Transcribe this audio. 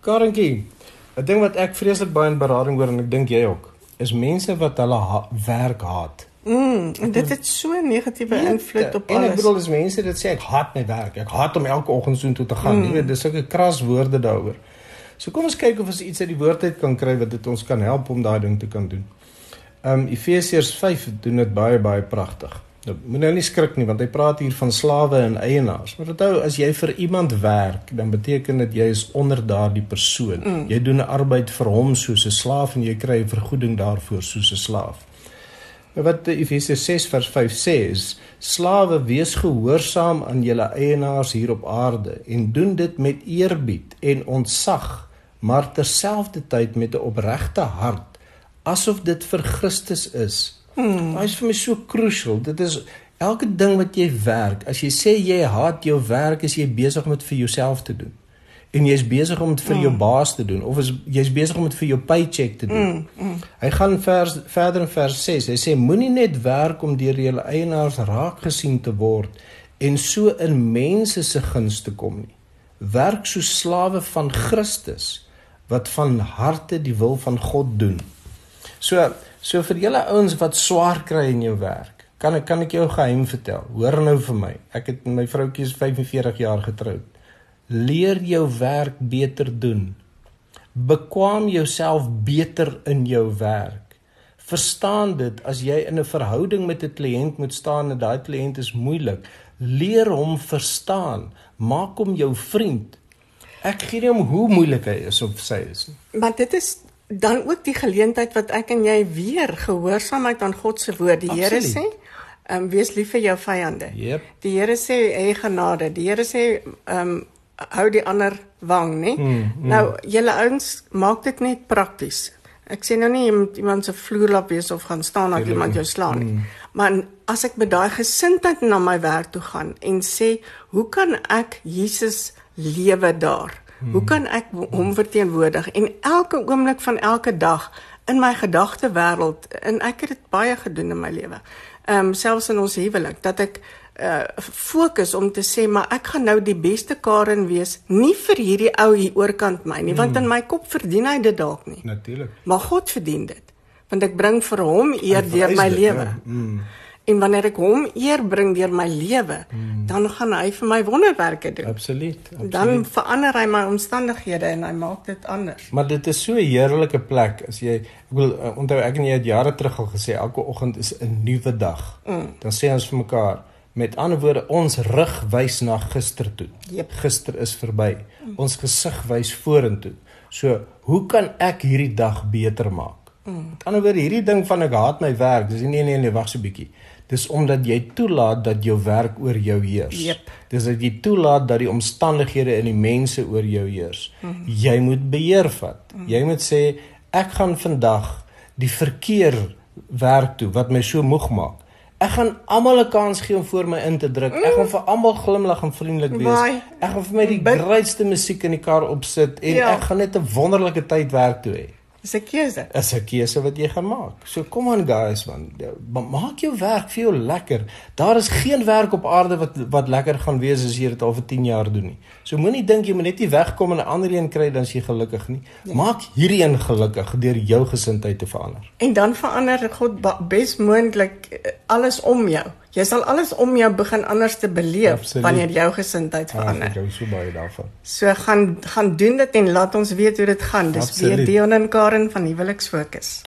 Karinkie, 'n ding wat ek vreeslik baie in berading hoor, en ek dink jy ook, is mense wat hulle werk haat. En dit het so 'n negatiewe invloed op En ek alles. bedoel, as mense dit sê, ek haat my werk, ek haat om elke oggend soontoe te gaan, nee, dis sulke kras woorde daaroor. So kom ons kyk of ons iets uit die woord uit kan kry, wat dit ons kan help om daai ding te kan doen. Efesiërs 5 doen dit baie, baie pragtig. Nou, moet nou nie skrik nie, want hy praat hier van slawe en eienaars. Maar onthou, as jy vir iemand werk, dan beteken dit jy is onder daardie persoon. Jy doen 'n arbeid vir hom soos 'n slaaf en jy kry 'n vergoeding daarvoor soos 'n slaaf. Nou wat Efesiërs 6 vers 5 sê is, slawe, wees gehoorsaam aan julle eienaars hier op aarde en doen dit met eerbied en ontzag, maar terselfdertyd met 'n opregte hart, asof dit vir Christus is. Dit is vir my so crucial. Dit is elke ding wat jy werk. As jy sê jy haat jou werk, is jy besig om dit vir jouself te doen. En jy's besig om dit vir jou baas te doen, of jy's besig om dit vir jou paycheck te doen. Hy gaan verder in vers 6, hy sê, moenie net werk om deur julle eienaars raak gesien te word, en so in mense se guns te kom nie. Werk soos slawe van Christus, wat van harte die wil van God doen. So vir julle ouens wat swaar kry in jou werk, kan ek jou geheim vertel. Hoor nou vir my. Ek het my vroutjie is 45 jaar getroud. Leer jou werk beter doen. Bekwam jouself beter in jou werk. Verstaan dit, as jy in 'n verhouding met 'n kliënt moet staan en daai kliënt is moeilik, leer hom verstaan. Maak hom jou vriend. Ek gee nie om hoe moeilik hy is of sy is nie. Maar dit is dan ook die geleentheid wat ek en jy weer gehoorsaamheid aan God se woord. Die Here sê, wees lief vir jou vyande. Yep. Die Here sê, hê genade. Die Here sê, hou die ander wang, nie? Nou, julle ouens, maak dit net prakties. Ek sê nou nie, jy moet iemand se vloerlap wees of gaan staan dat iemand jou slaan nie. Maar as ek met daai gesindheid na my werk toe gaan en sê, hoe kan ek Jesus lewe daar? Hoe kan ek hom verteenwoordig? En elke oomblik van elke dag in my gedagtewêreld, en ek het dit baie gedoen in my lewe, selfs in ons huwelik, dat ek fokus om te sê, maar ek gaan nou die beste Karen wees, nie vir hierdie ou hier oorkant my nie, want in my kop verdien hy dit dalk nie. Natuurlik. Maar God verdien dit, want ek bring vir hom eer deur my lewe. En wanneer ek hom eer bring deur my lewe, dan gaan hy vir my wonderwerke doen. Absoluut. Dan verander hy my omstandighede en hy maak dit anders. Maar dit is so 'n heerlike plek, as jy, onthou ek en jy het jare terug al gesê, elke oggend is 'n nuwe dag. Dan sê ons vir mekaar, met ander woorde, ons rug wys na gister toe. Gister is verby. Ons gesig wys vorentoe. So, hoe kan ek hierdie dag beter maak? Met ander woorde, hierdie ding van ek haat my werk, dis nee, wag so 'n bietjie. Dis omdat jy toelaat dat jou werk oor jou heers. Dis dat jy toelaat dat die omstandighede en die mense oor jou heers. Jy moet beheer vat. Jy moet sê, ek gaan vandag die verkeer werk toe, wat my so moeg maak. Ek gaan almal 'n kans gee om voor my in te druk. Ek gaan vir almal glimlag en vriendelik wees. Ek gaan vir my die grootste musiek in die kar opsit en ek gaan net 'n wonderlike tyd werk toe hê. Dis 'n keuse. Is 'n keuse wat jy gaan maak. So kom aan guys, man. Maak jou werk vir jou lekker. Daar is geen werk op aarde wat lekker gaan wees as jy dit al vir 10 jaar doen nie. So moenie dink jy moet net nie wegkom en 'n ander een kry dan is jy gelukkig nie. Maak hierdie een gelukkig deur jou gesindheid te verander. En dan verander God bes moontlik alles om jou. Jy sal alles om jou begin anders te beleef wanneer jou gesindheid verander. Ek hou so baie daarvan. So gaan doen dit en laat ons weet hoe dit gaan. Dis weer Dion en Karen van Huweliksfokus.